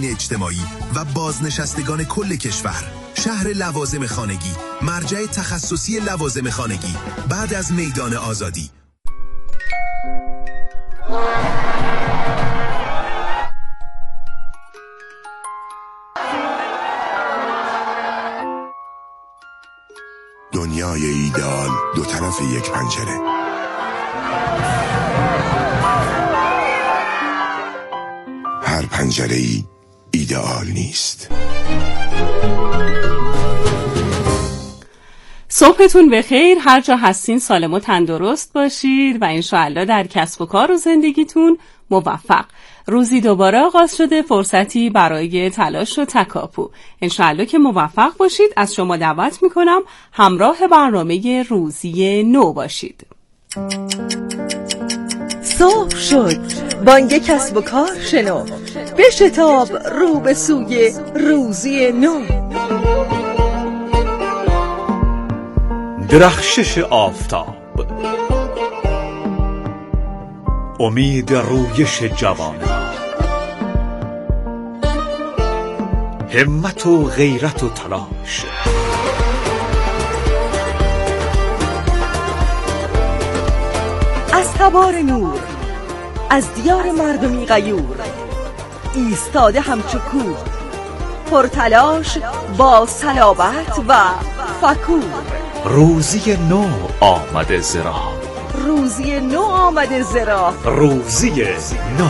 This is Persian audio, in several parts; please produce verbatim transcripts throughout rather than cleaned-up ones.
تأمین اجتماعی و بازنشستگان کل کشور. شهر لوازم خانگی، مرجع تخصصی لوازم خانگی بعد از میدان آزادی. دنیای ایدئال دو طرف یک پنجره. هر پنجره ای ایدئال نیست. صبحتون بخیر، هر جا هستین سالم و تندرست باشید و انشاءالله در کسب و کار و زندگیتون موفق. روزی دوباره آغاز شده، فرصتی برای تلاش و تکاپو. انشاءالله که موفق باشید. از شما دعوت میکنم همراه برنامه روزی نو باشید. صبح شد، بانگ کسب و کار شنو، بشتاب رو به سوی روزی نو. درخشش آفتاب، امید رویش جوانان، همت و غیرت و تلاش، از تبار نور، از دیار مردمی غیور، ایستاده همچو کوه، پرتلاش با صلابت و فکور. روزی نو آمده ز راه، روزی نو آمده ز راه، روزی نو.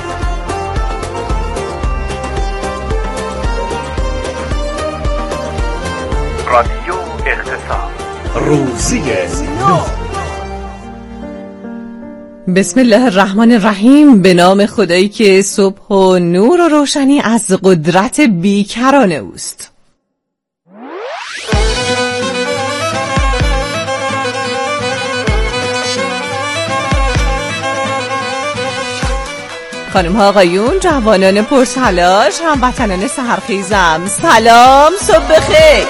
رادیو اقتصاد، روزی نو. بسم الله الرحمن الرحیم. به نام خدایی که صبح و نور و روشنی از قدرت بیکران اوست. خانم ها آقایون، جوانان پرتلاش، هموطنان سحرخیزم، سلام، صبح بخیر.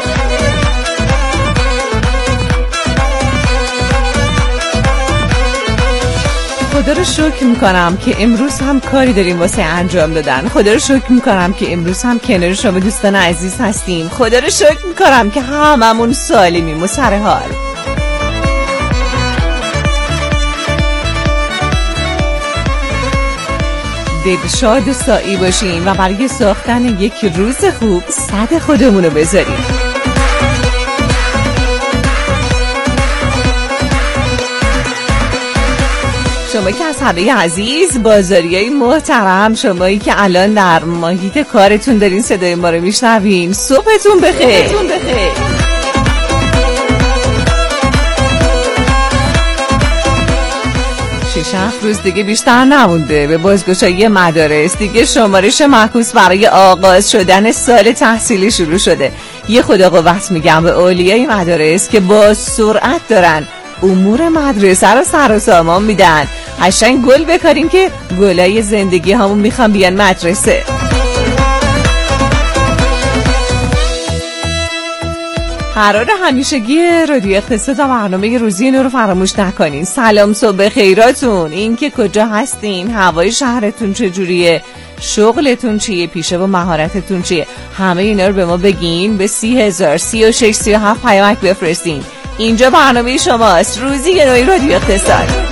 خدا رو شکر میکنم که امروز هم کاری داریم واسه انجام دادن. خدا رو شکر میکنم که امروز هم کنار شما دوستان عزیز هستیم. خدا رو شکر میکنم که هممون سالمیم و سر حال. دلشاد و سعی باشیم و برای ساختن یک روز خوب صد خودمون رو بذاریم. شما که از همه عزیز، بازاریای محترم، شمایی که الان در محیط کارتون دارین صدای ما رو میشنوین، صبحتون بخیر. صبحتون بخیر. شش هفت روز دیگه بیشتر نمونده به بازگشایی مدارس. دیگه شمارش معکوس برای آغاز شدن سال تحصیلی شروع شده. یه خدا قوت میگم به اولیای مدارس که با سرعت دارن امور مدرسه رو سر و سامان میدن. قشنگ گل بکاریم که گلای زندگی همون میخوان بیان مدرسه. قرار همیشگی رادیو اقتصاد و برنامه روزی نو رو فراموش نکنین. سلام، صبح خیراتون. این که کجا هستین، هوای شهرتون چجوریه، شغلتون چیه، پیشه و مهارتتون چیه، همه اینا رو به ما بگین. به سی هزار سی و شش سی و هفت پیامک بفرستین. اینجا برنامه شماست، روزی نوی رادیو اقتصاد.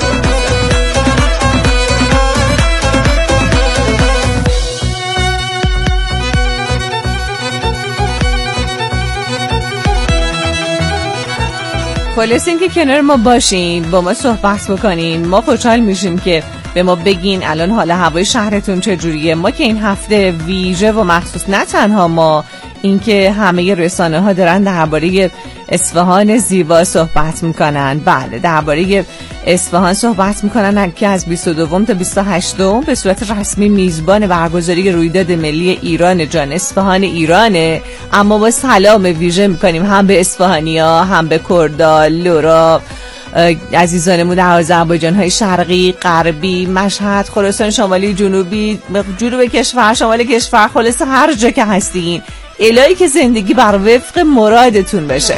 خلاص این که کنار ما باشین، با ما صحبت بکنین. ما خوشحال میشیم که به ما بگین الان حال هوای شهرتون چجوریه. ما که این هفته ویژه و مخصوص، نه تنها ما، این که همه رسانه ها دارن درباره اصفهان زیبا صحبت میکنن. بله، درباره اصفهان صحبت میکنن که از بیست و دو تا بیست و هشت به صورت رسمی میزبان برگزاری رویداد ملی ایران جان اصفهان ایرانه. اما ما سلام ویژه میکنیم هم به اصفهانیا، هم به کردا، لورا، عزیزانمون در آذربایجان های شرقی، غربی، مشهد، خراسان شمالی، جنوبی، جنوب کشور، شمال کشور، خلاص هر جا که هستین، الهی که زندگی بر وفق مرادتون بشه.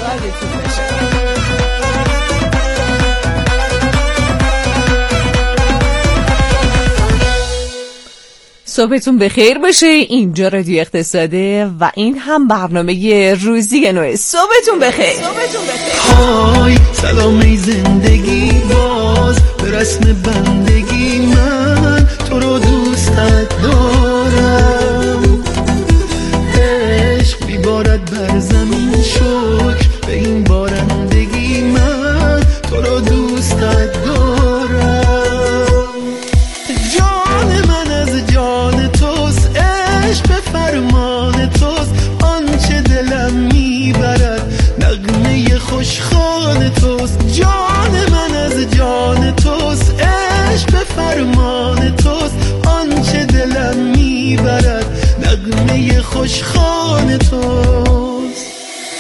صبحتون بخیر باشه. اینجا رادیو اقتصاده و این هم برنامه روزی نو. صبحتون بخیر. صبحتون بخیر. های سلام ای زندگی، باز به رسم بندگی من تو رو دوستت دارم. عشق بیبارد بر زمین، شکر به این بارندگی من تو رو دوستت دارم. جان من از جان توست، عشق به فرمان توست، آنچه دلم میبرد نغمه خوشخوان توست. جان من از جان توست، عشق به فرمان توست، آنچه دلم میبرد نغمه خوشخوان توست.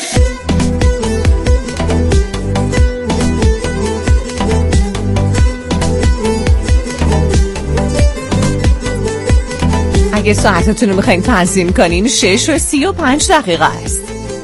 اگه ساعتتون رو میخواین تنظیم کنین شش و سی و پنج دقیقه است.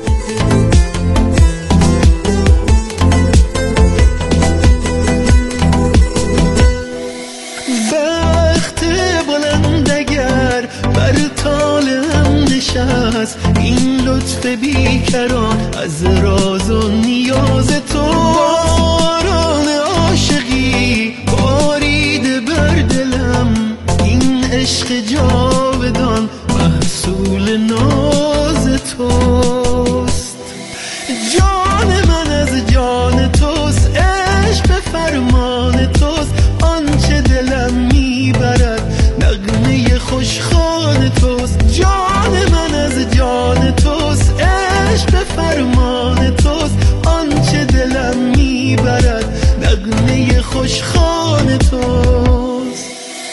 بخت بلند اگر بر طالم نشست، این لطف بیکران از راز و نیاز تو. باران عاشقی باریده بر دلم، این عشق جاودان محصول ناز توست. جان من از جان توست، عشق به فرمان توست، آنچه دلم میبرد نغمه خوشخوان توست. جان من از جان توست، عشق به فرمان توست، آنچه دلم میبرد نغمه خوشخوان توست.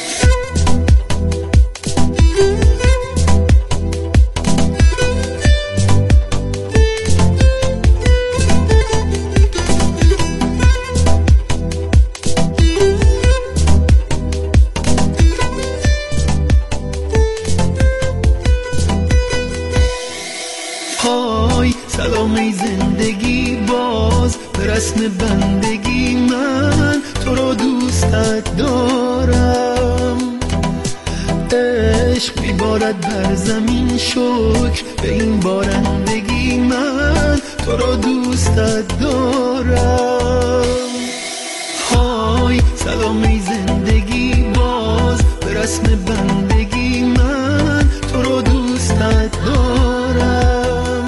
های سلام ای زندگی، باز به رسم بندگی من تو رو دوستت دارم. عشق بیبارد بر زمین، شکر به این بارندگی من تو رو دوستت دارم. های سلام ای زندگی، باز به رسم بندگی من تو رو دوستت دارم.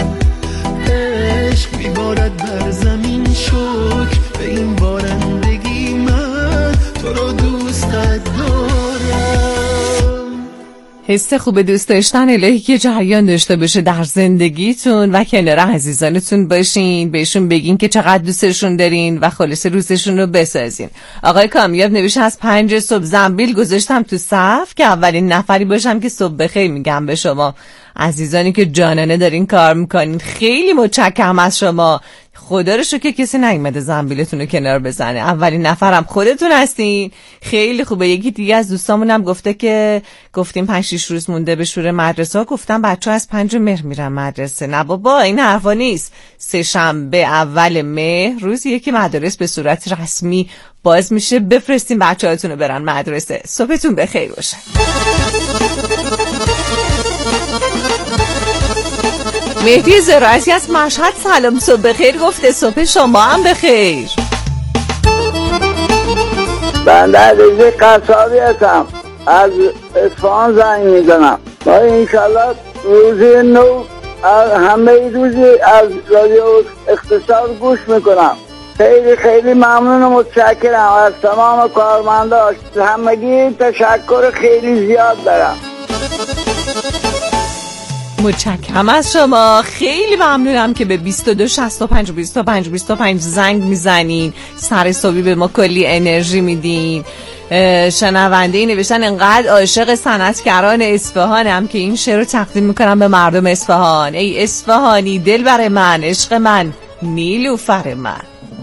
عشق بیبارد بر زمین، شکر به این بارندگی من تو رو دوستت دارم. حس خوب دوست داشتن الهی که جریان داشته باشه در زندگیتون و کنار عزیزانتون باشین، بهشون بگین که چقدر دوستشون دارین و خلاصه روزشون رو بسازین. آقای کامیاب نوشته از پنج صبح زنبیل گذاشتم تو صف که اولین نفری باشم که صبح بخیر میگم به شما. عزیزانی که جانانه دارین کار میکنین خیلی متشکرم از شما. خدا رو شکر که کسی نیومده زنبیلتون رو کنار بزنه. اولین نفرم خودتون هستین. خیلی خوبه. یکی دیگه از دوستامونم گفته که گفتیم پنج شش روز مونده به شروع مدرسه ها، گفتم بچه‌ها از پنج مهر میرن مدرسه. نه بابا این حرفا نیست. سه شنبه اول مهر روزیه که مدارس به صورت رسمی باز میشه. بفرستین بچه‌هاتون رو برن مدرسه. صبحتون بخیر باشه. مهدی زراعتی از مشهد سلام صبح بخیر گفته. صبح شما هم بخیر. بنده عزیزی قصابی هستم، از اصفهان زنگ میزنم. ما انشالله روزی نو همه روزی از رادیو اقتصاد گوش میکنم. خیلی خیلی ممنون و متشکرم از تمام کارمندان. همگی تشکر خیلی زیاد دارم. متشکرم از شما. خیلی ممنونم که به بیست و دو شصت و پنج بیست و پنج بیست و پنج زنگ میزنین. سر صبحی به ما کلی انرژی میدین. شنونده ای نوشتن انقدر عاشق صنعتگران اصفهانم که این شعر رو تقدیم میکنم به مردم اصفهان. ای اصفهانی دل بر من، عشق من، نیلوفر من.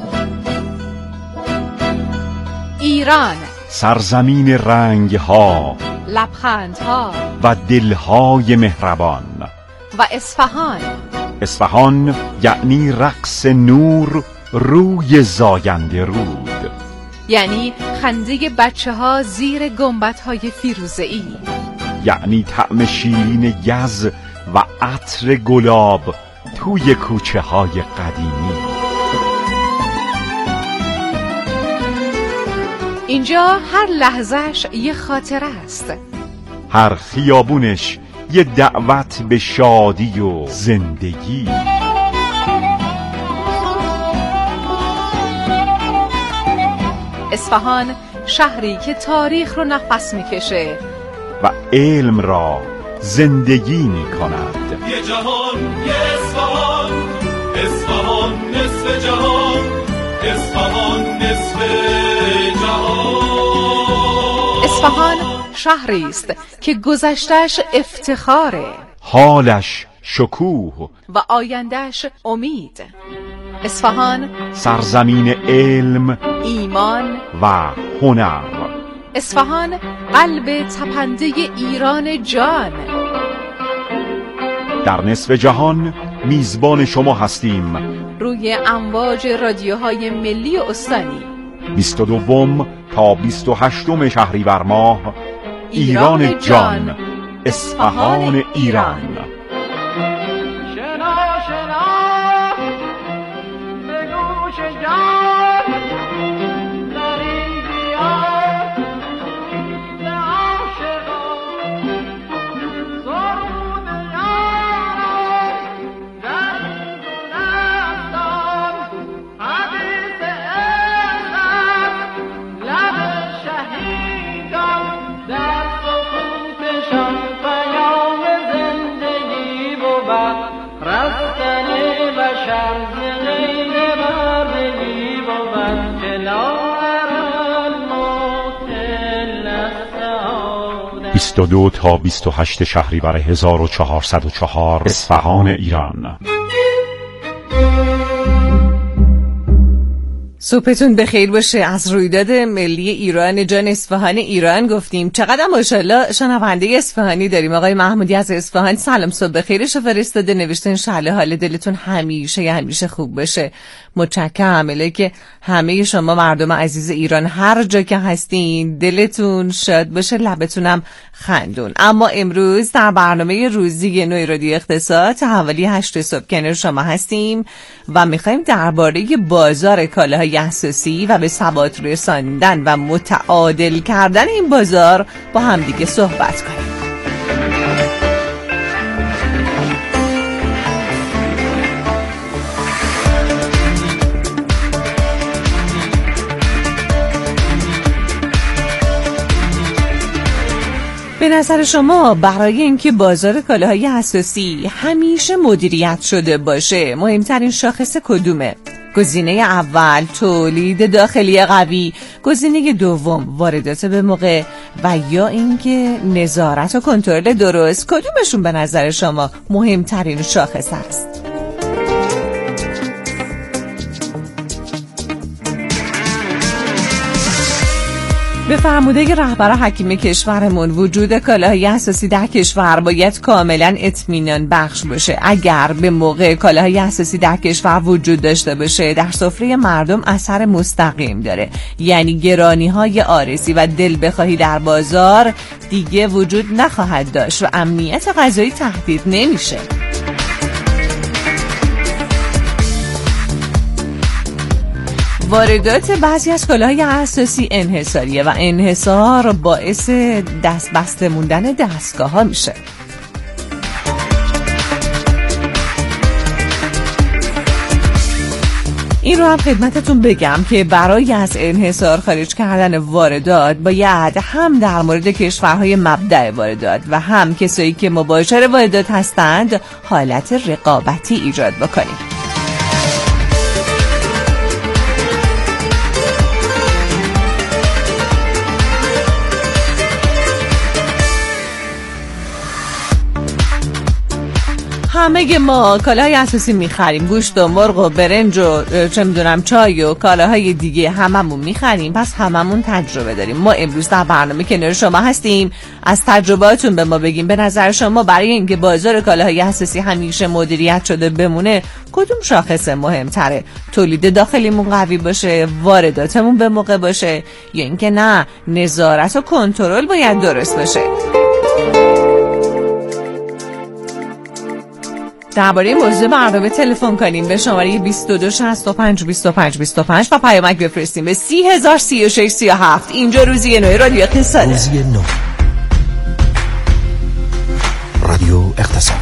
ایران سرزمین رنگ ها، لبخندها و دلهای مهربان. و اصفهان اصفهان یعنی رقص نور روی زاینده رود، یعنی خنده بچه ها زیر گنبدهای فیروزه‌ای. یعنی طعم شیرین گز و عطر گلاب توی کوچه های قدیمی. اینجا هر لحظهش یه خاطره است، هر خیابونش یه دعوت به شادی و زندگی. اصفهان شهری که تاریخ رو نفس میکشه و علم را زندگی میکند. یه جهان، یه اصفهان، اصفهان نصف جهان، اصفهان نصف جهان. اصفهان شهری است که گذشتش افتخاره، حالش شکوه و آیندهش امید. اصفهان سرزمین علم، ایمان و هنر. اصفهان قلب تپنده ایران جان. در نصف جهان میزبان شما هستیم. روی امواج رادیوهای ملی و استانی. بیست و دوم تا بیست و هشتم شهریور ماه، ایران, ایران جان، اصفهان ایران. شنا شنا به گوش جان، در این دیار به عاشقان سرود یاران، در این گلستان حدیث عشق، لب شهیدان در سکوتشان پیام زندگی بود. رستن بشر ز غیر مردگی بود، که لاغران مطل است. بیست و دو تا بیست و هشت شهریور هزار و چهارصد و چهار، اصفهان ایران. صبحتون بخیر باشه. از رویداد ملی ایران جان، اصفهان ایران گفتیم. چقدر ماشاءالله شنونده اصفهانی داریم. آقای محمودی از اصفهان سلام صبح بخیرش فرستاده، نوشته انشالله حال دلتون همیشه همیشه خوب باشه. متشکرم. عمله که همه شما مردم عزیز ایران هر جا که هستین دلتون شاد باشه، لبتونم خندون. اما امروز در برنامه روزی نوی رادیو اقتصاد تا حوالی هشت صبح کنار شما هستیم و میخوایم درباره بازار کالاهای اساسی و به ثبات رساندن و متعادل کردن این بازار با همدیگه صحبت کنیم. به نظر شما برای اینکه بازار کالاهای اساسی همیشه مدیریت شده باشه مهمترین شاخص کدومه؟ گزینه اول تولید داخلی قوی، گزینه دوم واردات به موقع و یا اینکه نظارت و کنترل درست. کدومشون به نظر شما مهمترین شاخص است؟ به فرموده رهبر حکیم کشورمون وجود کالاهای اساسی در کشور باید کاملا اطمینان بخش باشه. اگر به موقع کالاهای اساسی در کشور وجود داشته باشه در سفره مردم اثر مستقیم داره، یعنی گرانی های عارضی و دل بخواهی در بازار دیگه وجود نخواهد داشت و امنیت غذایی تهدید نمیشه. واردات بعضی از کالاهای اساسی انحصاریه و انحصار باعث دست بسته موندن دستگاه ها میشه. این رو هم خدمتتون بگم که برای از انحصار خارج کردن واردات باید هم در مورد کشورهای مبدأ واردات و هم کسایی که مباشر واردات هستند حالت رقابتی ایجاد بکنیم. همه ما کالاهای اساسی میخریم، گوشت و مرغ و برنج و چه میدونم چای و کالاهای دیگه هممون میخریم، پس هممون تجربه داریم. ما امروز در برنامه کنار شما هستیم، از تجربهاتون به ما بگیم. به نظر شما برای اینکه بازار کالاهای اساسی همیشه مدیریت شده بمونه کدوم شاخص مهمتره؟ تولید داخلیمون قوی باشه، وارداتمون به موقع باشه، یا اینکه نه نظارت و کنترل باید درست باشه؟ درباره موضوع برنامه تلفن کنیم به شماره بیست و دو شصت و پنج بیست و پنج بیست و پنج و پیامک بفرستیم به سی هزار سی و شش سی و هفت. اینجا روزی نو رادیو اقتصاد. روزی نو رادیو اقتصاد.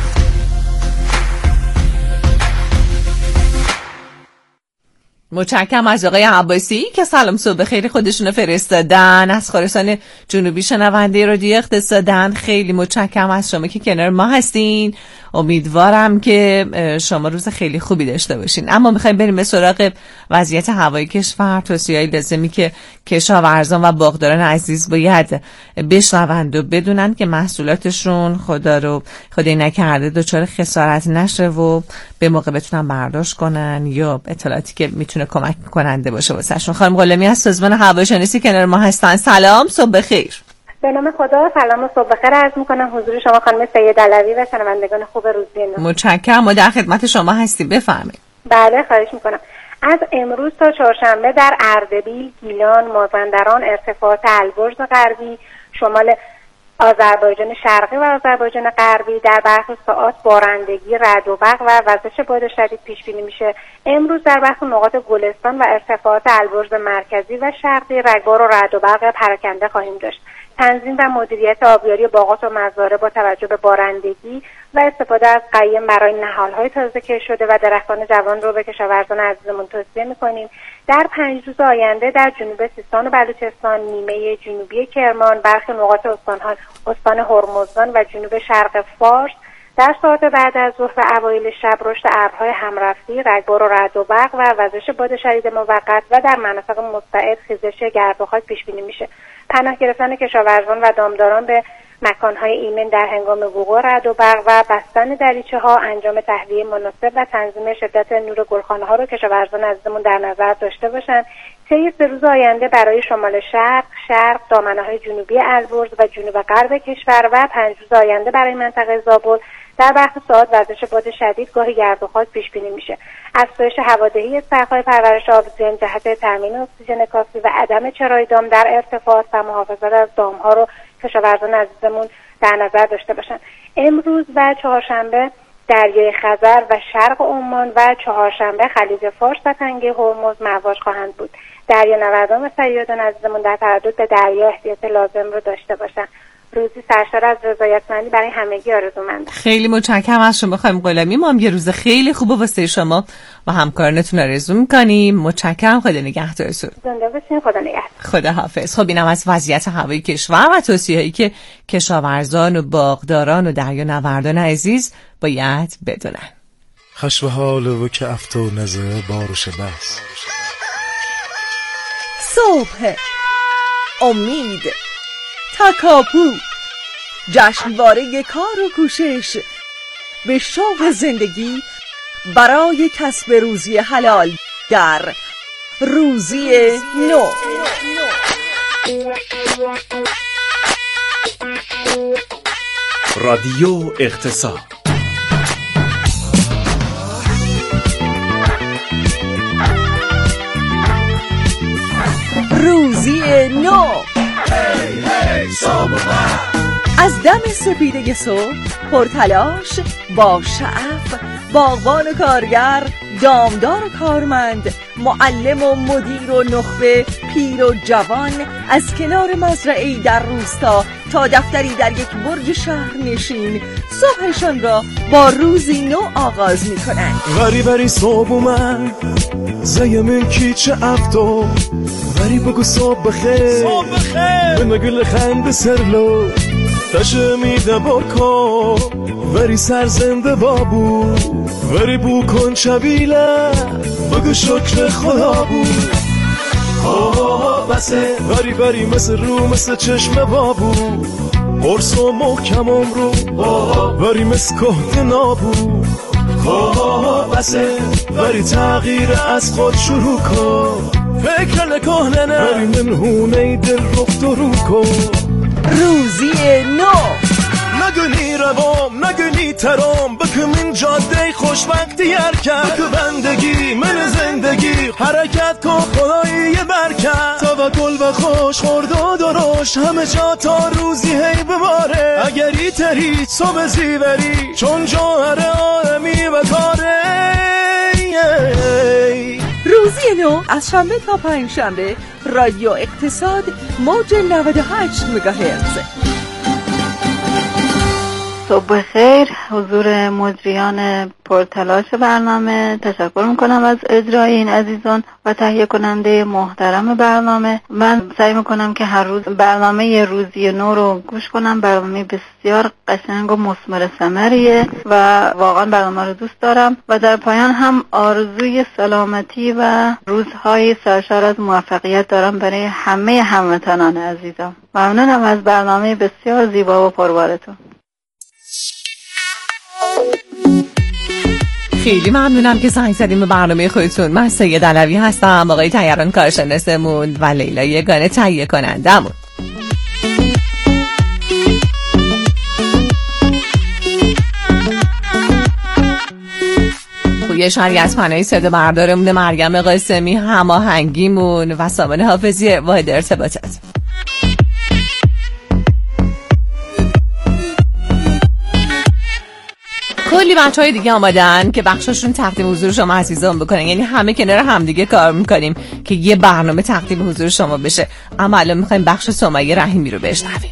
متشکرم از آقای عباسی که سلام صبح بخیر خودشونو فرستادن از خراسان جنوبی، شنونده رادیو اقتصادن. خیلی متشکرم از شما که کنار ما هستین. امیدوارم که شما روز خیلی خوبی داشته باشین. اما میخوایم بریم به سراغ وضعیت هوای کشور، توصیه‌های لازمی که کشاورزان و باغداران عزیز باید بشنوند و بدونن که محصولاتشون خدا رو خدای نکرده دچار خسارت نشه و به موقع بتونن برداشت کنن یا اطلاعاتی که میتونه کمک کننده باشه واسهشون. خانم غلامی از سازمان هواشناسی کنار ما هستن. سلام، صبح بخیر. به نام خدا، سلام و صبح بخیر عرض میکنم حضور شما خانم سید علوی و شنوندگان خوب روزی نو. متشکرم، ما در خدمت شما هستیم، بفرمایید. بله خواهش میکنم. از امروز تا چهارشنبه در اردبیل، گیلان، مازندران، ارتفاعات البرز غربی، شمال آذربایجان شرقی و آذربایجان غربی در برخی ساعات بارندگی، رعد و برق و وزش باد شدید پیش بینی میشه. امروز در برخی نقاط گلستان و ارتفاعات البرز مرکزی و شرقی رگبار و رعد و برق پراکنده خواهیم داشت. تنظیم و مدیریت آبیاری باغات و مزارع با توجه به بارندگی و استفاده از قیم برای نهال‌های تازه‌کش شده و درختان جوان رو به کشاورزان عزیزمون توصیه می‌کنیم. در پنج روز آینده در جنوب سیستان و بلوچستان، نیمه جنوبی کرمان، برخی نقاط استان‌ها استان هرمزگان و جنوب شرق فارس در ساعات بعد از ظهر و اوایل شب رشد ابرهای همرفتی، رگبار و رعد و برق و وزش باد شدید موقت و در مناطق مستعد خیزش گرد و خاک پیش بینی میشه. پناه گرفتن کشاورزان و دامداران به مکانهای ایمن در هنگام وقوع رعد و برق و بستن دریچه ها، انجام تهویه مناسب و تنظیم شدت نور گلخانه ها رو کشاورزان عزیزمون در نظر داشته باشن. طی سه روز آینده برای شمال شرق، شرق، دامنه‌های جنوبی البرز و جنوب غرب کشور و پنج روز آینده برای منطقه زابل در برخی ساعات وزش باد شدید گاهی گرد و خاک پیش بینی میشه. افزایش هوادهی سقف‌های پرورش آبزین جهت تامین اکسیژن کافی و عدم چرای دام در ارتفاعات و محافظت از دام‌ها رو کشاورزان عزیزمون در نظر داشته باشن. امروز و چهارشنبه دریای خزر و شرق عمان و چهارشنبه خلیج فارس و تنگه هرمز مواج خواهند بود. دریانوردان و صیادان عزیزمون در تردد به دریا احتیاط لازم رو داشته باشن. روزی سرشار از رضایتمندی برای همگی آرزومندم. خیلی متشکرم از شما خانم غلامی. ما هم یه روز خیلی خوب واسه شما و همکارانتون آرزو می‌کنیم. متشکرم. خدا نگهدارتون. زنده باشین. خدا نگهدار. خدا حافظ. خب اینم از وضعیت هوای کشور و توصیه‌هایی که کشاورزان و باغداران و دریانوردان عزیز باید بدونن. خشم حال و که افت و نزه بارش بس. صبح امید، تکاپو، جشنواره کار و کوشش به شوق زندگی برای کسب روزی حلال در روزی نو. رادیو اقتصاد. روزی نو. از دم سپیده صبح پرتلاش با شعف، باغبان و کارگر، دامدار و کارمند، معلم و مدیر و نخبه، پیر و جوان، از کنار مزرعه‌ای در روستا تا دفتری در یک برج شهر نشین صبحشان را با روزی نو آغاز می کنند. وری وری صبح اومد زیمن کی چه افتو، وری بگو صبح بخیر، صبح بخیر، به مگل خند سرلو تشه میده بکن، وری سرزنده بابو، وری بو کن چبیله بگو شکر خدا بود. آه بسه وری وری مثل رو مثل چشم بابو، قرص و محکمم رو وری مثل کهد نابو. آه بسه وری تغییر از خود شروع کن، فکر نکنه نه وری منهونه دل رفت و رو کن. روزی نو. نگنی روام نگنی ترام، بکم این جاده خوشبختی حرکت، بکم بندگی من زندگی حرکت کن خدایی یه برکت، توکل و خوش خورد و درشت همه جا تا روزی هی بباره، اگری تری صبح زیوری چون جوهر آدمی از شنبه تا پنجشنبه رادیو اقتصاد موج نود و هشت مگاهرتز. صبح خیر حضور مجریان پرتلاش برنامه. تشکر میکنم از اجرای این عزیزان و تهیه کننده محترم برنامه. من سعی میکنم که هر روز برنامه روزی نو رو گوش کنم. برنامه بسیار قشنگ و مثمر ثمریه و واقعا برنامه رو دوست دارم و در پایان هم آرزوی سلامتی و روزهای سرشار از موفقیت دارم برای همه هموطنان عزیزم. ممنونم از برنامه بسیار زیبا و پربارتون. خیلی ممنونم که زنگ زدیم به برنامه خودتون. من سید علوی هستم، آقای طیران کارشناسمون و لیلا یگانه تهیه کنندمون. خوی شهری از پناهی صدا بردارمون مریم قاسمی، هماهنگیمون و سامان حافظی واحد ارتباطات. کلی بچهای دیگه آمادن که بخشاشون تقدیم حضور شما عزیزان بکنن، یعنی همه کنار هم دیگه کار میکنیم که یه برنامه تقدیم حضور شما بشه. اما الان میخوایم بخش سمیه رحیمی رو بشنویم.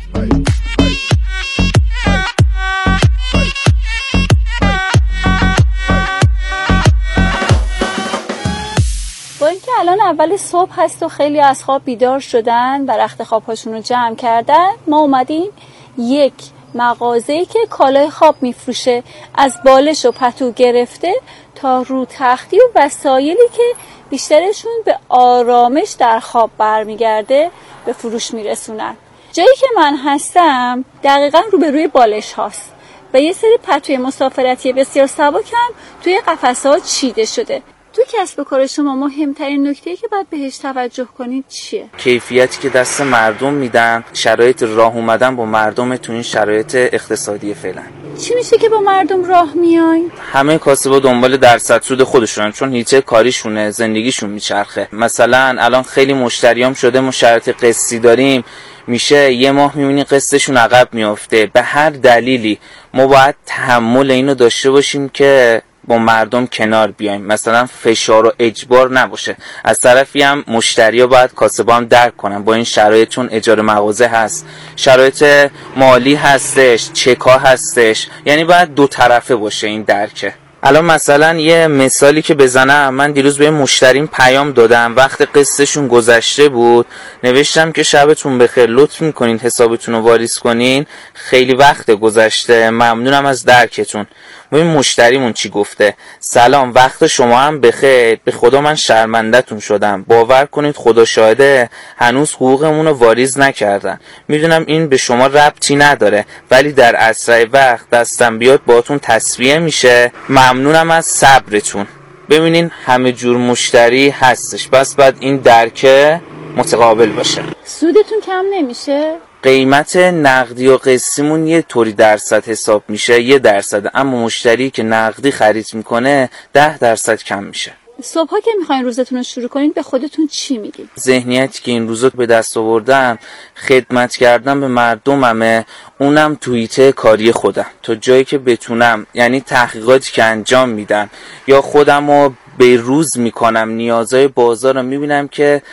با اینکه الان اول صبح هست و خیلی از خواب بیدار شدن و رخت خوابهاشون رو جمع کردن، ما اومدیم یک مغازه‌ای که کالای خواب میفروشه، از بالش و پتو گرفته تا رو تختی و وسایلی که بیشترشون به آرامش در خواب برمیگرده به فروش میرسونن. جایی که من هستم دقیقاً روبروی بالش هاست و یه سری پتوی مسافرتی بسیار سبک هم توی قفسه‌ها چیده شده. تو کسب و کار شما مهمترین نکته‌ای که باید بهش توجه کنید چیه؟ کیفیتی که دست مردم میدن، شرایط راه اومدن با مردم تو این شرایط اقتصادی فعلا. چی میشه که با مردم راه میاین؟ همه کاسبا دنبال درصد سود خودشونن، چون هیچ کاریشونه، زندگیشون میچرخه. مثلا الان خیلی مشتریام شده ما شرایط قسطی داریم، میشه یه ماه میبینی قسطشون عقب میافته. به هر دلیلی ما باید تحمل اینو داشته باشیم که با مردم کنار بیایم، مثلا فشار و اجبار نباشه. از طرفی هم مشتریا باید کاسبا هم درک کنن با این شرایط، چون اجاره مغازه هست، شرایط مالی هستش، چکا هستش، یعنی باید دو طرفه باشه این درکه. الان مثلا یه مثالی که بزنم، من دیروز به مشتریم پیام دادم، وقت قسطشون گذشته بود، نوشتم که شبتون بخیر، لطف میکنین حسابتون رو واریز کنین، خیلی وقت گذشته، ممنونم از درکتون. ببین مشتریمون چی گفته: سلام، وقت شما هم بخیر، به خدا من شرمنده‌تون شدم، باور کنید خدا شاهده هنوز حقوقمون رو واریز نکردن. میدونم این به شما ربطی نداره، ولی در اسرع وقت دستم بیاد باهاتون تسویه میشه. ممنونم از صبرتون. ببینین همه جور مشتری هستش، بس بعد این درکه متقابل باشه. سودتون کم نمیشه؟ قیمت نقدی و قسطیمون یه طوری درصد حساب میشه، یه درصد، اما مشتری که نقدی خرید میکنه ده درصد کم میشه. صبحا که میخواین روزتون رو شروع کنین به خودتون چی میگین؟ ذهنیتی که این روزا به دست آوردم خدمت کردن به مردممه، اونم توییته کاری خودم تا جایی که بتونم، یعنی تحقیقاتی که انجام میدم یا خودم رو به روز میکنم، نیازهای بازار رو میبینم که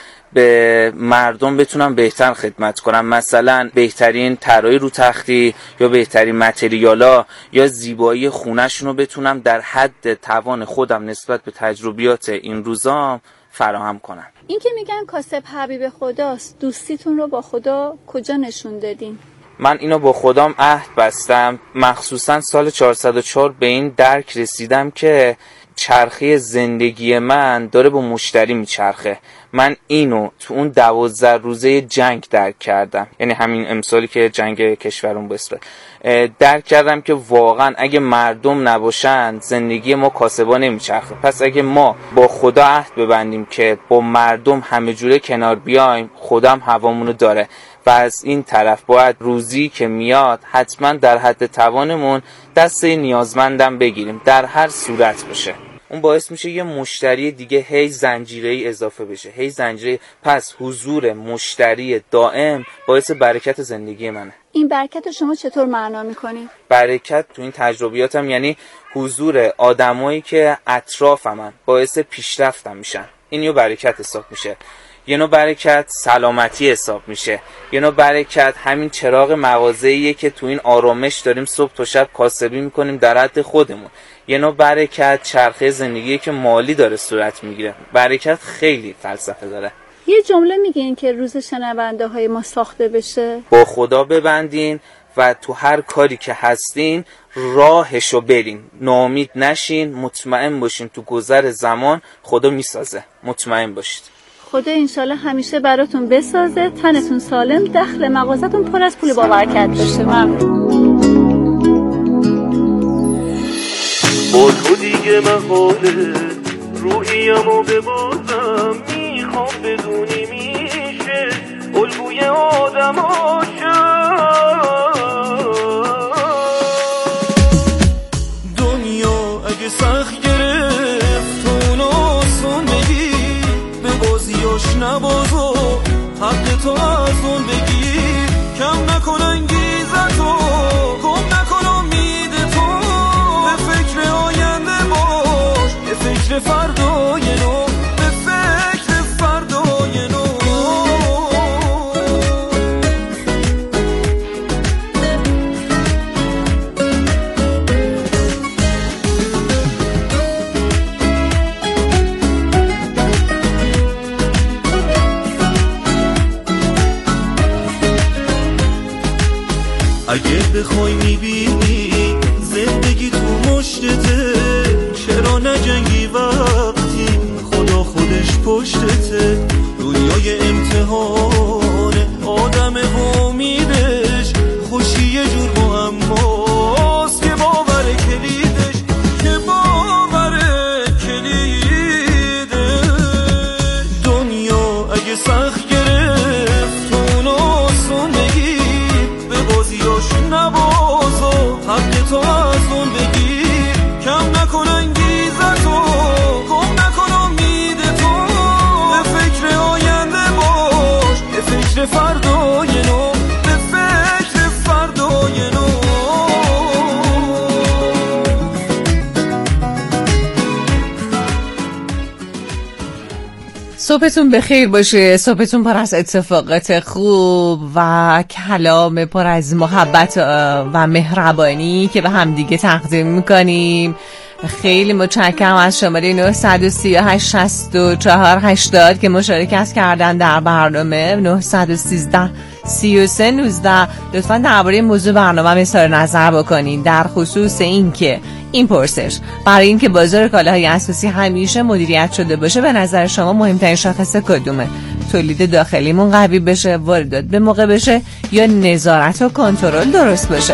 به مردم بتونم بهتر خدمت کنم، مثلا بهترین طراحی رو تختی یا بهترین متریالا یا زیبایی خونه‌شون رو بتونم در حد توان خودم نسبت به تجربیات این روزا فراهم کنم. این که میگن کاسب حبیب خداست، دوستیتون رو با خدا کجا نشون دادین؟ من اینو با خدام عهد بستم، مخصوصا سال چهارصد و چهار به این درک رسیدم که چرخه زندگی من داره با مشتری میچرخه. من اینو تو اون دوازده روزه جنگ درک کردم، یعنی همین امسالی که جنگ کشورمون بسره درک کردم که واقعا اگه مردم نباشن زندگی ما کاسبا نمیچرخه. پس اگه ما با خدا عهد ببندیم که با مردم همه جوره کنار بیایم، خودم هوامونو داره و از این طرف باید روزی که میاد حتما در حد توانمون دست نیازمندم بگیریم، در هر صورت باشه. اون باعث میشه یه مشتری دیگه هی زنجیره‌ای اضافه بشه، هی زنجیره. پس حضور مشتری دائم باعث برکت زندگی منه. این برکت رو شما چطور معنا میکنید؟ برکت تو این تجربیاتم یعنی حضور آدمایی که اطرافمن باعث پیشرفتم میشن. این یه برکت حساب میشه. یه نوع برکت سلامتی حساب میشه. یه نوع برکت همین چراغ مغازه‌ایه که تو این آرامش داریم صبح تا شب کاسبی میکنیم در حد خودمون. یه نوع برکت چرخه زندگیه که مالی داره صورت میگیره. برکت خیلی فلسفه داره. یه جمله میگین که روز شنونده های ما ساخته بشه؟ با خدا ببندین و تو هر کاری که هستین راهشو برین، ناامید نشین، مطمئن باشین تو گذر زمان خدا میسازه، مطمئن باشید. خدا انشالله همیشه براتون بسازه، تنتون سالم، دخل مغازتون پر از پول با برکت باشه. ممنون. با تو دیگه محاله روحیمو ببازم، میخوام بدونی میشه الگوی آدم دنیا اگه سخت گرفت تو ناسون بگی به بازیاش نبازو، حق تو از اون بگی، کم نکن انگیزتو، کم نکن امید تو، به فکر آینده باش، به فکر فردای نو، به فکر فردای نو. اگه بخوای میبینی زندگی تو مشتته، چرا نجنگی وقتی خدا خودش پشتته؟ دنیای امتحانه آدم و امیدش، خوشی یه جور معماست که باور کلیدش، که باور کلیدش. دنیا اگه سخت گرفت تو ناسون بگی به بازیاش نبازو، حق تو از اون بگی، کم نکن انگیزتو، کم نکن امید تو، به فکر آینده باش، به فکر فردای نو، به فکر فردای نو. صبحتون بخیر باشه، صبحتون پر از اتفاقات خوب و کلام پر از محبت و مهربانی که به همدیگه تقدیم میکنیم. خیلی متشکرم از شماره نه سه هشت شش چهار هشتاد که مشارکت کردن در برنامه. نه یک سه سی و سه نوزده. لطفا درباره موضوع برنامه اظهار نظر بکنین در خصوص این که این پرسش برای اینکه بازار کالاهای اساسی همیشه مدیریت شده باشه به نظر شما مهمترین شاخص کدومه؟ تولید داخلیمون قوی بشه، واردات به موقع بشه، یا نظارت و کنترل درست باشه؟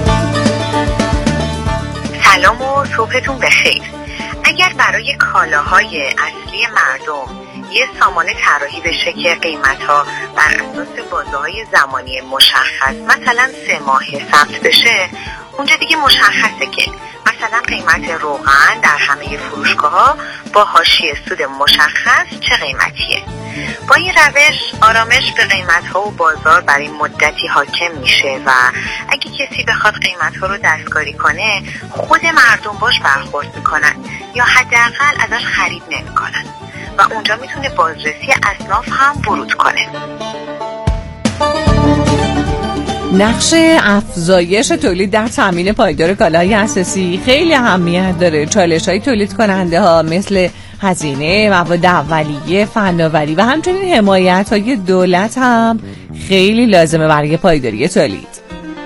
سلام و صبحتون بخیر. اگر برای کالاهای اصلی مردم یه سامانه طراحی بشه که قیمت‌ها بر اساس بازه‌های زمانی مشخص مثلا سه ماه ثبت بشه، اونجا دیگه مشخصه که مثلا قیمت روغن در همه فروشگاه‌ها با حاشیه سود مشخص چه قیمتیه. با این روش آرامش به قیمت‌ها و بازار برای مدتی حاکم میشه و اگه کسی بخواد قیمت‌ها رو دستکاری کنه خود مردم باش برخورد میکنن یا حداقل ازش خرید نمیکنن و اونجا میتونه بازرسی اصناف هم ورود کنه. نقش افزایش تولید در تامین پایدار کالاهای اساسی خیلی اهمیت داره. چالش‌های تولید کننده ها مثل هزینه، مواد اولیه، فناوری و همچنین حمایت‌های دولت هم خیلی لازمه برای پایداری تولید.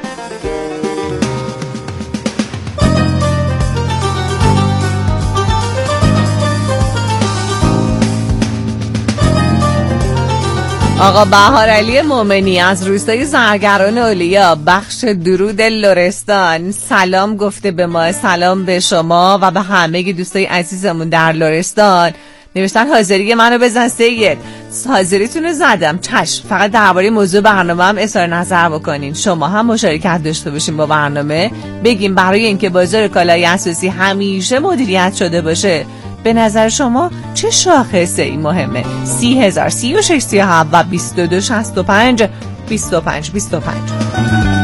آقا بهارعلی مومنی از روستای زرگران اولیا بخش درود لرستان سلام گفته به ما. سلام به شما و به همه دوستای عزیزمون در لرستان. نوشتن حاضری منو بزن سید. حاضریتون رو زدم، چشم. فقط درباره موضوع برنامه هم اظهار نظر بکنین، شما هم مشارکت داشته باشین با برنامه، بگیم برای اینکه بازار کالای اساسی همیشه مدیریت شده باشه به نظر شما چه شاخصه ای مهمه؟ سی هزار سی و شش سی و هفت و بیست و دو شصت و پنج بیست و پنج بیست و پنج.